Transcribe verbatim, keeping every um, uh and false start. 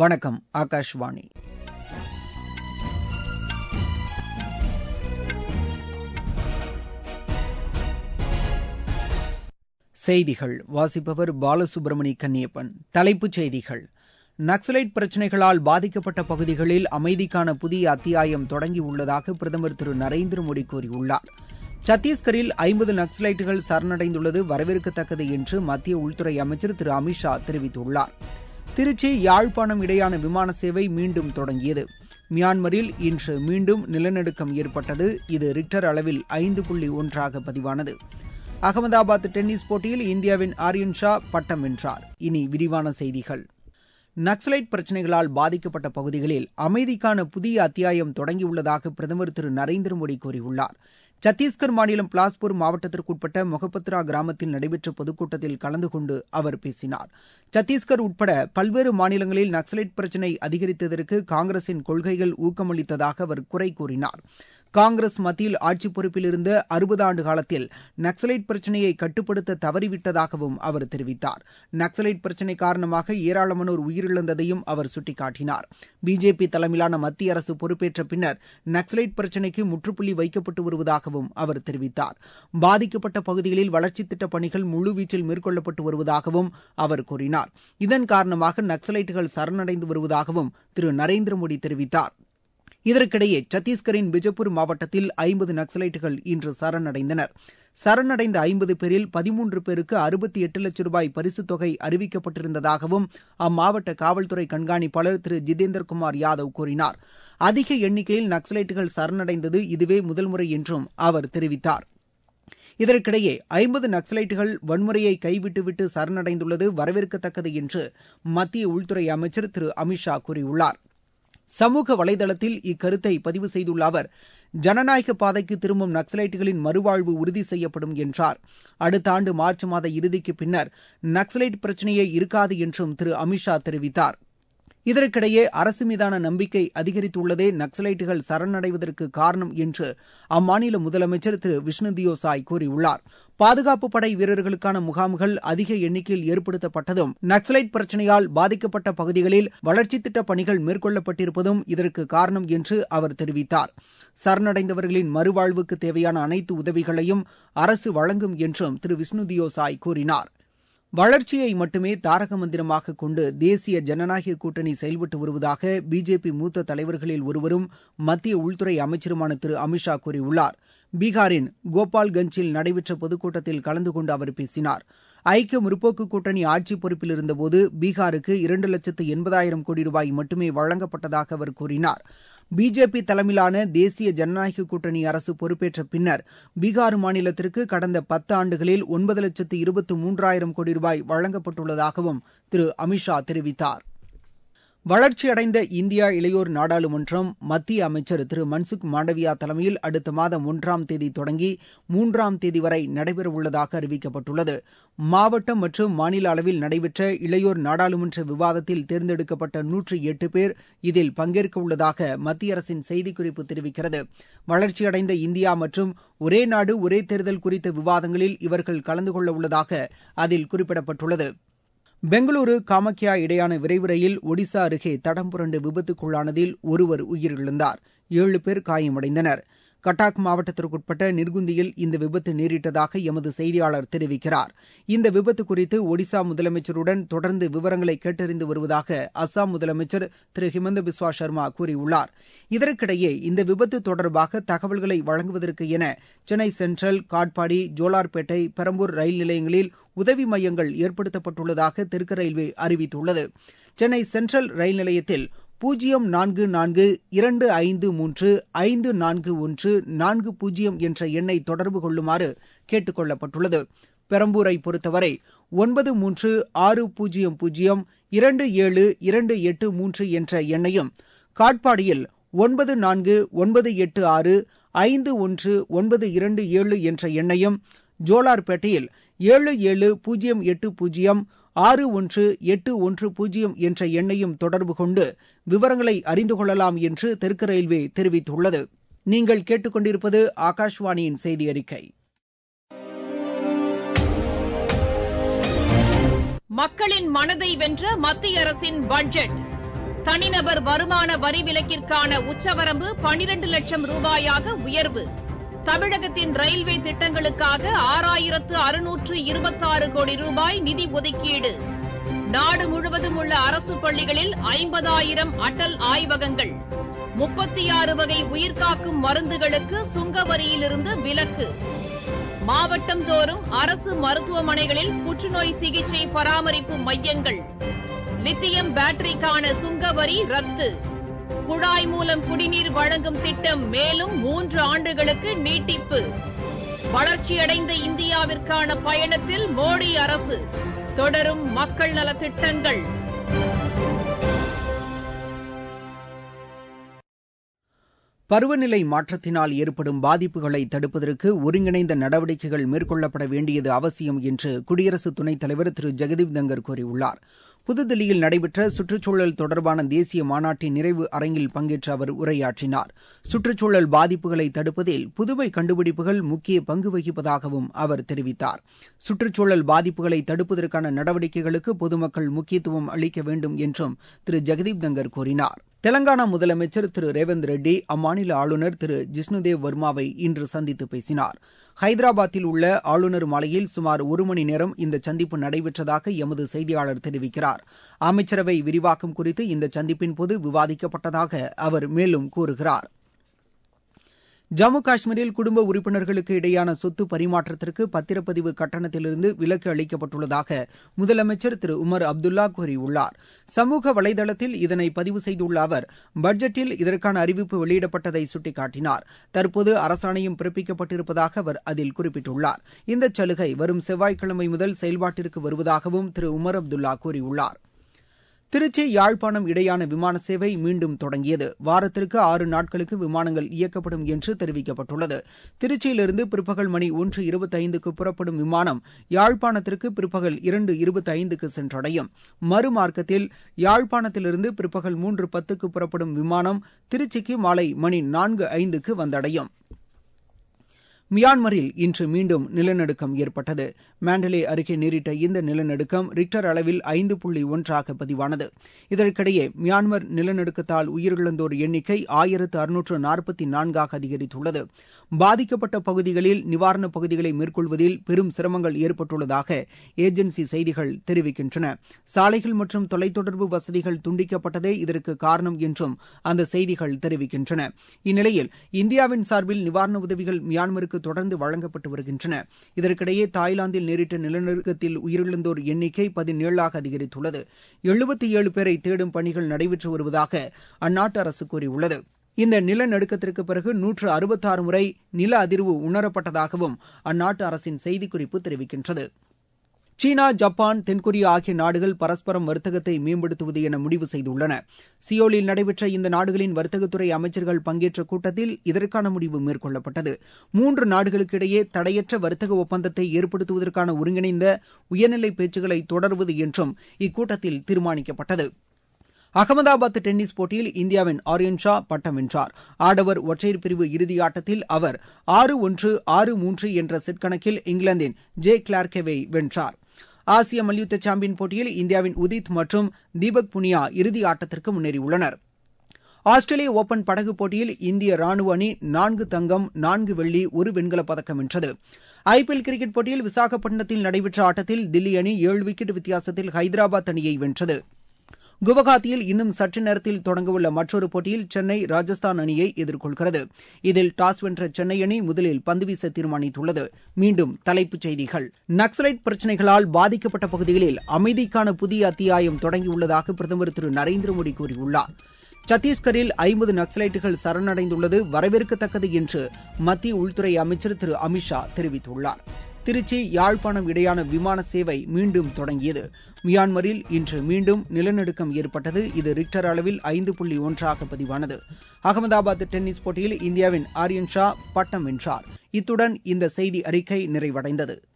வணக்கம், ஆகாஷ்வாணி. செய்திகள் வாசிப்பவர் பாலசுப்ரமணி கன்னியப்பன். தலைப்புச் செய்திகள்: நக்சலைட் பிரச்சினைகளால் பாதிக்கப்பட்ட பகுதிகளில் அமைதிக்கான புதிய அத்தியாயம் தொடங்கியுள்ளதாக பிரதமர் திரு நரேந்திர மோடி கூறியுள்ளார். சத்தீஸ்கரில் ஐம்பது நக்சலைட்டுகள் சரணடைந்துள்ளது வரவேற்கத்தக்கது என்று மத்திய உள்துறை அமைச்சர் திரு அமித் ஷா தெரிவித்துள்ளார். திருச்சி யாழ்ப்பாணம் இடையான விமான சேவை மீண்டும் தொடங்கியது. மியான்மரில் இன்று மீண்டும் நிலநடுக்கம் ஏற்பட்டது. இது ரிக்டர் அளவில் ஐந்து புள்ளி ஒன்றாக பதிவானது. அகமதாபாத் டென்னிஸ் போட்டியில் இந்தியாவின் ஆர்யன் ஷா பட்டம் வென்றார். இனி விரிவான செய்திகள். நக்சலைட் பிரச்சினைகளால் பாதிக்கப்பட்ட பகுதிகளில் அமைதிக்கான புதிய அத்தியாயம் தொடங்கியுள்ளதாக பிரதமர் திரு நரேந்திர மோடி கூறியுள்ளார். சத்தீஸ்கர் மாநிலம் பிலாஸ்பூர் மாவட்டத்திற்குட்பட்ட மொகபத்ரா கிராமத்தில் நடைபெற்ற பொதுக்கூட்டத்தில் கலந்து கொண்டு அவர் பேசினார். சத்தீஸ்கர் உட்பட பல்வேறு மாநிலங்களில் நக்சலைட் பிரச்சினை அதிகரித்ததற்கு காங்கிரசின் கொள்கைகள் ஊக்கமளித்ததாக அவர் குறை கூறினார். காங்கிரஸ் மத்தியில் ஆட்சி பொறுப்பில் இருந்த அறுபது ஆண்டு காலத்தில் நக்சலைட் பிரச்சினையை கட்டுப்படுத்த தவறிவிட்டதாகவும் அவர் தெரிவித்தார். நக்சலைட் பிரச்சினை காரணமாக ஏராளமானோர் உயிரிழந்ததையும் அவர் சுட்டிக்காட்டினார். பிஜேபி தலைமையிலான மத்திய அரசு பொறுப்பேற்ற பின்னர் நக்சலைட் பிரச்சினைக்கு முற்றுப்புள்ளி வைக்கப்பட்டு வருவதாகவும் அவர் தெரிவித்தார். பாதிக்கப்பட்ட பகுதிகளில் வளர்ச்சித் திட்டப் பணிகள் முழுவீச்சில் மேற்கொள்ளப்பட்டு வருவதாகவும் அவர் கூறினார். இதன் காரணமாக நக்சலைட்டுகள் சரணடைந்து வருவதாகவும் திரு நரேந்திர மோடி தெரிவித்தார். இதற்கிடையே சத்தீஸ்கரின் பிஜப்பூர் மாவட்டத்தில் ஐம்பது நக்சலைட்டுகள் இன்று சரணடைந்தனர். சரணடைந்த ஐம்பது பேரில் பதிமூன்று பேருக்கு அறுபத்தி எட்டு லட்சம் ரூபாய் பரிசுத் தொகை அறிவிக்கப்பட்டிருந்ததாகவும் அம்மாவட்ட காவல்துறை கண்காணிப்பாளர் திரு ஜிதேந்தர்குமார் யாதவ் கூறினார். அதிக எண்ணிக்கையில் நக்சலைட்டுகள் சரணடைந்தது இதுவே முதல் முறை என்றும் அவர் தெரிவித்தார். இதற்கிடையே ஐம்பது நக்சலைட்டுகள் வன்முறையை கைவிட்டுவிட்டு சரணடைந்துள்ளது வரவேற்கத்தக்கது என்று மத்திய உள்துறை அமைச்சர் திரு அமித் ஷா கூறியுள்ளார். சமூக வலைதளத்தில் இக்கருத்தை பதிவு செய்துள்ள அவர், ஜனநாயக பாதைக்கு திரும்பும் நக்சலைட்டுகளின் மறுவாழ்வு உறுதி செய்யப்படும் என்றார். அடுத்த ஆண்டு மார்ச் மாத இறுதிக்கு பின்னர் நக்சலைட் பிரச்சினையே இருக்காது என்றும் திரு அமித் ஷா தெரிவித்தார். இதற்கிடையே அரசு மீதான நம்பிக்கை அதிகரித்துள்ளதே நக்சலைட்டுகள் சரணடைவதற்கு காரணம் என்று அம்மாநில முதலமைச்சர் திரு விஷ்ணுதியோ சாய் கூறியுள்ளார். பாதுகாப்பு படை வீரர்களுக்கான முகாம்கள் அதிக எண்ணிக்கையில் ஏற்படுத்தப்பட்டதும் நக்சலைட் பிரச்சினையால் பாதிக்கப்பட்ட பகுதிகளில் வளர்ச்சித் திட்டப் பணிகள் மேற்கொள்ளப்பட்டிருப்பதும் இதற்கு காரணம் என்று அவர் தெரிவித்தார். சரணடைந்தவர்களின் மறுவாழ்வுக்கு தேவையான அனைத்து உதவிகளையும் அரசு வழங்கும் என்றும் திரு விஷ்ணுதியோ சாய் கூறினார். வளர்ச்சியை மட்டுமே தாரக மந்திரமாக கொண்டு தேசிய ஜனநாயக கூட்டணி செயல்பட்டு வருவதாக பிஜேபி மூத்த தலைவர்களில் ஒருவரும் மத்திய உள்துறை அமைச்சருமான திரு அமித் ஷா கூறியுள்ளார். பீகாரின் கோபால்கஞ்சில் நடைபெற்ற பொதுக்கூட்டத்தில் கலந்து கொண்டு அவர் பேசினார். ஐக்கிய முற்போக்கு கூட்டணி ஆட்சி பொறுப்பில் இருந்தபோது பீகாருக்கு இரண்டு லட்சத்து எண்பதாயிரம் கோடி ரூபாய் மட்டுமே வழங்கப்பட்டதாக அவர் கூறினார். பிஜேபி தலைமையிலான தேசிய ஜனநாயக கூட்டணி அரசு பொறுப்பேற்ற பின்னர் பீகார் மாநிலத்திற்கு கடந்த பத்து ஆண்டுகளில் ஒன்பது லட்சத்து இருபத்து மூன்றாயிரம் கோடி ரூபாய் வழங்கப்பட்டுள்ளதாகவும் திரு அமித் ஷா தெரிவித்தார். வளர்ச்சியடைந்த இந்தியா இளையோர் நாடாளுமன்றம் மத்திய அமைச்சர் திரு மன்சுக் மாண்டவியா தலைமையில் அடுத்த மாதம் ஒன்றாம் தேதி தொடங்கி மூன்றாம் தேதி வரை நடைபெறவுள்ளதாக அறிவிக்கப்பட்டுள்ளது. மாவட்டம் மற்றும் மாநில அளவில் நடைபெற்ற இளையோர் நாடாளுமன்ற விவாதத்தில் தேர்ந்தெடுக்கப்பட்ட நூற்றி எட்டு பேர் இதில் பங்கேற்க உள்ளதாக மத்திய அரசின் செய்திக்குறிப்பு தெரிவிக்கிறது. வளர்ச்சியடைந்த இந்தியா மற்றும் ஒரே நாடு ஒரே தேர்தல் குறித்த விவாதங்களில் இவர்கள் கலந்து கொள்ள உள்ளதாக அதில் குறிப்பிடப்பட்டுள்ளது. பெங்களூரு காமக்யா இடையான விரைவு ரயில் ஒடிசா அருகே தடம் புரண்டு விபத்துக்குள்ளானதில் ஒருவர் உயிரிழந்தார். ஏழு பேர் காயமடைந்தனர். கட்டாக் மாவட்டத்திற்குட்பட்ட நிர்குந்தியில் இந்த விபத்து நேரிட்டதாக எமது செய்தியாளர் தெரிவிக்கிறார். இந்த விபத்து குறித்து ஒடிசா முதலமைச்சருடன் தொடர்ந்து விவரங்களை கேட்டறிந்து வருவதாக அசாம் முதலமைச்சர் திரு ஹிமந்த பிஸ்வா சர்மா கூறியுள்ளார். இதற்கிடையே இந்த விபத்து தொடர்பாக தகவல்களை வழங்குவதற்கு என சென்னை சென்ட்ரல், காட்பாடி, ஜோலார்பேட்டை, பெரம்பூர் ரயில் நிலையங்களில் உதவி மையங்கள் ஏற்படுத்தப்பட்டுள்ளதாக தெற்கு ரயில்வே அறிவித்துள்ளது. சென்னை சென்ட்ரல் ரயில் நிலையத்தில் பூஜ்ஜியம் நான்கு நான்கு இரண்டு ஐந்து மூன்று ஐந்து நான்கு ஒன்று நான்கு பூஜ்ஜியம் என்ற எண்ணை தொடர்பு கொள்ளுமாறு கேட்டுக் கொள்ளப்பட்டுள்ளது. பெரம்பூரை பொறுத்தவரை ஒன்பது மூன்று ஆறு பூஜ்ஜியம் பூஜ்ஜியம் இரண்டு ஏழு இரண்டு எட்டு மூன்று என்ற எண்ணையும், காட்பாடியில் ஒன்பது நான்கு ஒன்பது எட்டு ஆறு ஐந்து ஒன்று ஒன்பது இரண்டு ஏழு என்ற எண்ணையும், ஜோலார்பேட்டையில் ஏழு ஏழு பூஜ்ஜியம் எட்டு பூஜ்ஜியம் ஆறு ஒன்று எட்டு ஒன்று பூஜ்ஜியம் என்ற எண்ணையும் தொடர்பு கொண்டு விவரங்களை அறிந்து கொள்ளலாம் என்று தெற்கு ரயில்வே தெரிவித்துள்ளது. நீங்கள் கேட்டுக்கொண்டிருப்பது ஆகாஷ்வாணியின் செய்தி அறிக்கை. மக்களின் மனதை வென்ற மத்திய அரசின் பட்ஜெட் தனிநபர் வருமான வரி விலக்கிற்கான உச்சவரம்பு பனிரண்டு லட்சம் ரூபாயாக உயர்வு. தமிழகத்தின் ரயில்வே திட்டங்களுக்காக ஆறாயிரத்து அறுநூற்று இருபத்தாறு கோடி ரூபாய் நிதி ஒதுக்கீடு. நாடு முழுவதும் உள்ள அரசு பள்ளிகளில் ஐம்பதாயிரம் அடல் ஆய்வகங்கள். முப்பத்தி ஆறு வகை உயிர்காக்கும் மருந்துகளுக்கு சுங்க வரியிலிருந்து விலக்கு. மாவட்டம் தோறும் அரசு மருத்துவமனைகளில் புற்றுநோய் சிகிச்சை பராமரிப்பு மையங்கள். லித்தியம் பேட்டரிக்கான சுங்க வரி ரத்து. குழாய் மூலம் குடிநீர் வழங்கும் திட்டம் மேலும் மூன்று ஆண்டுகளுக்கு நீட்டிப்பு. வளர்ச்சியடைந்த இந்தியாவிற்கான பயணத்தில் மோடி அரசு. தொடரும் மக்கள் நலத்திட்டங்கள். பருவநிலை மாற்றத்தினால் ஏற்படும் பாதிப்புகளை தடுப்பதற்கு ஒருங்கிணைந்த நடவடிக்கைகள் மேற்கொள்ளப்பட வேண்டியது அவசியம் என்று குடியரசு துணைத் தலைவர் திரு ஜெகதீப் தங்கர் கூறியுள்ளார். புதுதில்லியில் நடைபெற்ற சுற்றுச்சூழல் தொடர்பான தேசிய மாநாட்டின் நிறைவு அரங்கில் பங்கேற்ற அவர் உரையாற்றினார். சுற்றுச்சூழல் பாதிப்புகளை தடுப்பதில் புதுமை கண்டுபிடிப்புகள் முக்கிய பங்கு வகிப்பதாகவும் அவர் தெரிவித்தார். சுற்றுச்சூழல் பாதிப்புகளை தடுப்பதற்கான நடவடிக்கைகளுக்கு பொதுமக்கள் முக்கியத்துவம் அளிக்க வேண்டும் என்றும் திரு ஜெகதீப் தங்கர் கூறினார். தெலங்கானா முதலமைச்சர் திரு ரேவந்த் ரெட்டி அம்மாநில ஆளுநர் திரு ஜிஷ்ணுதேவ் வர்மாவை இன்று சந்தித்து பேசினார். ஹைதராபாத்தில் உள்ள ஆளுநர் மாளிகையில் சுமார் ஒரு மணி நேரம் இந்த சந்திப்பு நடைபெற்றதாக எமது செய்தியாளர் தெரிவிக்கிறார். அமைச்சரவை விரிவாக்கம் குறித்து இந்த சந்திப்பின் போது விவாதிக்கப்பட்டதாக அவர் மேலும் கூறுகிறார். ஜம்மு காஷ்மீரில் குடும்ப உறுப்பினர்களுக்கு இடையேயான சொத்து பரிமாற்றத்திற்கு பத்திரப்பதிவு கட்டணத்திலிருந்து விலக்கு அளிக்கப்பட்டுள்ளதாக முதலமைச்சர் திரு உமர் அப்துல்லா கூறியுள்ளார். சமூக வலைதளத்தில் இதனை பதிவு செய்துள்ள அவர் பட்ஜெட்டில் இதற்கான அறிவிப்பு வெளியிடப்பட்டதை சுட்டிக்காட்டினார். தற்போது அரசாணையும் பிறப்பிக்கப்பட்டிருப்பதாக அவர் அதில் குறிப்பிட்டுள்ளார். இந்த சலுகை வரும் செவ்வாய்க்கிழமை முதல் செயல்பாட்டிற்கு வருவதாகவும் திரு உமர் அப்துல்லா கூறியுள்ளார். திருச்சி யாழ்ப்பாணம் இடையான விமான சேவை மீண்டும் தொடங்கியது. வாரத்திற்கு ஆறு நாட்களுக்கு விமானங்கள் இயக்கப்படும் என்று தெரிவிக்கப்பட்டுள்ளது. திருச்சியிலிருந்து பிற்பகல் மணி ஒன்று இருபத்தைந்துக்கு புறப்படும் விமானம் யாழ்ப்பாணத்திற்கு பிற்பகல் இரண்டு இருபத்தைந்துக்கு சென்றடையும். மறுமார்க்கத்தில் யாழ்ப்பாணத்திலிருந்து பிற்பகல் மூன்று பத்துக்கு புறப்படும் விமானம் திருச்சிக்கு மாலை மணி நான்கு ஐந்துக்கு வந்தடையும். மியான்மரில் இன்று மீண்டும் நிலநடுக்கம் ஏற்பட்டது. மாண்டலே அருகே நேரிட்ட இந்த நிலநடுக்கம் ரிக்டர் அளவில் ஐந்து புள்ளி ஒன்றாக பதிவானது. இதற்கிடையே மியான்மர் நிலநடுக்கத்தால் உயிரிழந்தோர் எண்ணிக்கை ஆயிரத்து அறுநூற்று நாற்பத்தி நான்காக அதிகரித்துள்ளது. பாதிக்கப்பட்ட பகுதிகளில் நிவாரணப் பகுதிகளை மேற்கொள்வதில் பெரும் சிரமங்கள் ஏற்பட்டுள்ளதாக ஏஜென்சி செய்திகள் தெரிவிக்கின்றன. சாலைகள் மற்றும் தொலைத்தொடர்பு வசதிகள் துண்டிக்கப்பட்டதே இதற்கு காரணம் என்றும் அந்த செய்திகள் தெரிவிக்கின்றன. இந்நிலையில் இந்தியாவின் சார்பில் நிவாரண உதவிகள் மியான்மருக்கு தொடர்ந்து வழங்கப்பட்டு வருகின்றன. இதற்கிடையே தாய்லாந்தில் நேரிட்ட நிலநடுக்கத்தில் உயிரிழந்தோர் எண்ணிக்கை பதினேழாக அதிகரித்துள்ளது. எழுபத்தி ஏழு பேரை தேடும் பணிகள் நடைபெற்று வருவதாக அந்நாட்டு அரசு கூறியுள்ளது. இந்த நிலநடுக்கத்திற்கு பிறகு நூற்று அறுபத்தாறு முறை நில அதிர்வு உணரப்பட்டதாகவும் அந்நாட்டு அரசின் செய்திக்குறிப்பு தெரிவிக்கின்றது. சீனா, ஜப்பான், தென்கொரியா ஆகிய நாடுகள் பரஸ்பரம் வர்த்தகத்தை மேம்படுத்துவது என முடிவு செய்துள்ளன. சியோலில் நடைபெற்ற இந்த நாடுகளின் வர்த்தகத்துறை அமைச்சர்கள் பங்கேற்ற கூட்டத்தில் இதற்கான முடிவு மேற்கொள்ளப்பட்டது. மூன்று நாடுகளுக்கு இடையே தடையற்ற வர்த்தக ஒப்பந்தத்தை ஏற்படுத்துவதற்கான ஒருங்கிணைந்த உயர்நிலை பேச்சுக்களை தொடர்வது என்றும் இக்கூட்டத்தில் தீர்மானிக்கப்பட்டது. அகமதாபாத் டென்னிஸ் போட்டியில் இந்தியாவின் ஆர்யன் ஷா பட்டம் வென்றார். ஆடவர் ஒற்றையர் பிரிவு இறுதியாட்டத்தில் அவர் ஆறு ஒன்று ஆறு மூன்று என்ற செட் கணக்கில் இங்கிலாந்தின் ஜே கிளார்கேவை வென்றார். ஆசிய மல்யுத்த சாம்பியன் போட்டியில் இந்தியாவின் உதித் மற்றும் தீபக் புனியா இறுதி ஆட்டத்திற்கு முன்னேறியுள்ளனர். ஆஸ்திரேலிய ஓபன் படகு போட்டியில் இந்திய ராணுவ அணி நான்கு தங்கம், நான்கு வெள்ளி, ஒரு வெண்கலப் பதக்கம் வென்றது. ஐபிஎல் கிரிக்கெட் போட்டியில் விசாகப்பட்டினத்தில் நடைபெற்ற ஆட்டத்தில் தில்லி அணி ஏழு விக்கெட் வித்தியாசத்தில் ஹைதராபாத் அணியை வென்றது. குவஹாத்தியில் இன்னும் சற்று நேரத்தில் தொடங்கவுள்ள மற்றொரு போட்டியில் சென்னை ராஜஸ்தான் அணியை எதிர்கொள்கிறது. இதில் டாஸ் வென்ற சென்னை அணி முதலில் பந்துவீச தீர்மானித்துள்ளது. மீண்டும் தலைப்புச் செய்திகள். நக்சலைட் பிரச்சினைகளால் பாதிக்கப்பட்ட பகுதிகளில் அமைதிக்கான புதிய அத்தியாயம் தொடங்கியுள்ளதாக பிரதமர் திரு நரேந்திர மோடி கூறியுள்ளார். சத்தீஸ்கரில் ஐம்பது நக்சலைட்டுகள் சரணடைந்துள்ளது வரவேற்கத்தக்கது என்று மத்திய உள்துறை அமைச்சர் திரு அமித் ஷா தெரிவித்துள்ளார். திருச்சி, யாழ்ப்பாணம் இடையான விமான சேவை மீண்டும் தொடங்கியது. மியான்மரில் இன்று மீண்டும் நிலநடுக்கம் ஏற்பட்டது. இது ரிக்டர் அளவில் ஐந்து புள்ளி ஒன்றாக பதிவானது. அகமதாபாத் டென்னிஸ் போட்டியில் இந்தியாவின் ஆர்யன் ஷா பட்டம் வென்றார். இத்துடன் இந்த செய்தி அறிக்கை நிறைவடைந்தது.